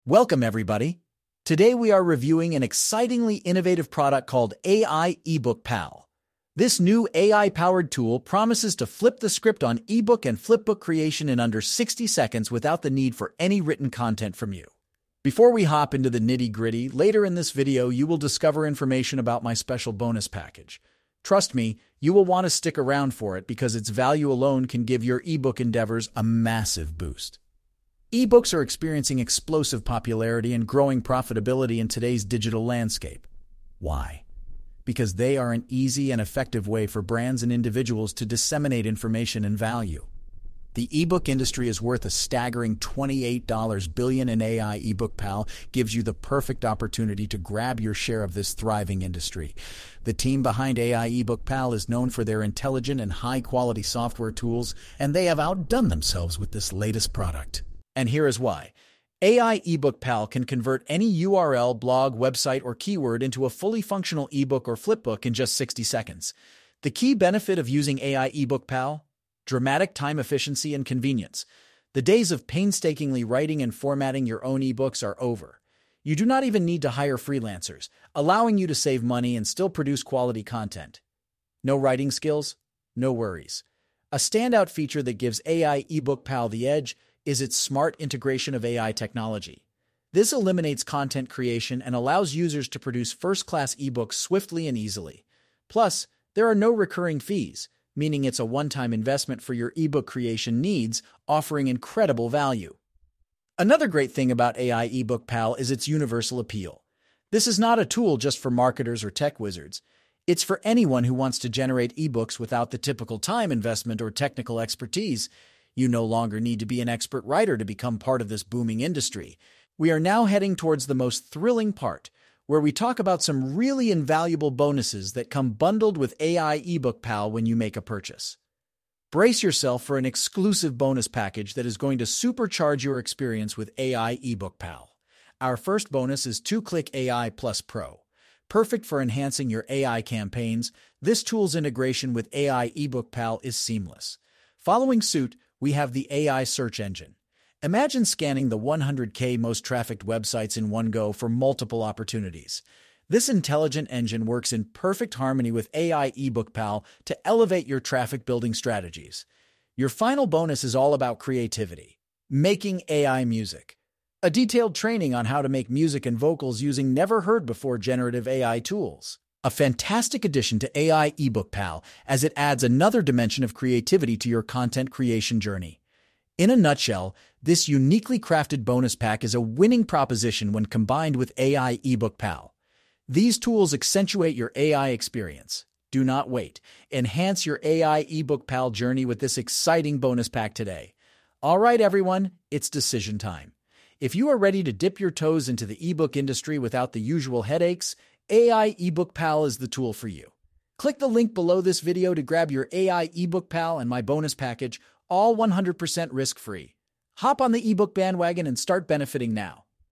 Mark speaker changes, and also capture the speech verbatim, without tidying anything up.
Speaker 1: Welcome, everybody. Today we are reviewing an excitingly innovative product called A I eBook Pal. This new A I-powered tool promises to flip the script on ebook and flipbook creation in under sixty seconds without the need for any written content from you. Before we hop into the nitty-gritty, later in this video you will discover information about my special bonus package. Trust me, you will want to stick around for it because its value alone can give your ebook endeavors a massive boost. Ebooks are experiencing explosive popularity and growing profitability in today's digital landscape. Why? Because they are an easy and effective way for brands and individuals to disseminate information and value. The ebook industry is worth a staggering twenty-eight billion dollars, and A I eBook Pal gives you the perfect opportunity to grab your share of this thriving industry. The team behind A I eBook Pal is known for their intelligent and high-quality software tools, and they have outdone themselves with this latest product. And here is why. A I eBook Pal can convert any U R L, blog, website, or keyword into a fully functional ebook or flipbook in just sixty seconds. The key benefit of using A I eBook Pal? Dramatic time efficiency and convenience. The days of painstakingly writing and formatting your own ebooks are over. You do not even need to hire freelancers, allowing you to save money and still produce quality content. No writing skills? No worries. A standout feature that gives A I eBook Pal the edge is its smart integration of A I technology. This eliminates content creation and allows users to produce first-class ebooks swiftly and easily. Plus, there are no recurring fees, meaning it's a one-time investment for your ebook creation needs, offering incredible value. Another great thing about A I eBook Pal is its universal appeal. This is not a tool just for marketers or tech wizards. It's for anyone who wants to generate ebooks without the typical time investment or technical expertise. You no longer need to be an expert writer to become part of this booming industry. We are now heading towards the most thrilling part, where we talk about some really invaluable bonuses that come bundled with A I eBook Pal when you make a purchase. Brace yourself for an exclusive bonus package that is going to supercharge your experience with A I eBook Pal. Our first bonus is two click A I Plus Pro. Perfect for enhancing your A I campaigns, this tool's integration with A I eBook Pal is seamless. Following suit, we have the A I search engine. Imagine scanning the one hundred K most trafficked websites in one go for multiple opportunities. This intelligent engine works in perfect harmony with A I eBook Pal to elevate your traffic building strategies. Your final bonus is all about creativity, making A I music. A detailed training on how to make music and vocals using never-heard-before generative A I tools. A fantastic addition to A I eBook Pal, as it adds another dimension of creativity to your content creation journey. In a nutshell, this uniquely crafted bonus pack is a winning proposition when combined with A I eBook Pal. These tools accentuate your A I experience. Do not wait. Enhance your A I eBook Pal journey with this exciting bonus pack today. All right, everyone, it's decision time. If you are ready to dip your toes into the ebook industry without the usual headaches, A I eBook Pal is the tool for you. Click the link below this video to grab your A I eBook Pal and my bonus package, all one hundred percent risk-free. Hop on the ebook bandwagon and start benefiting now.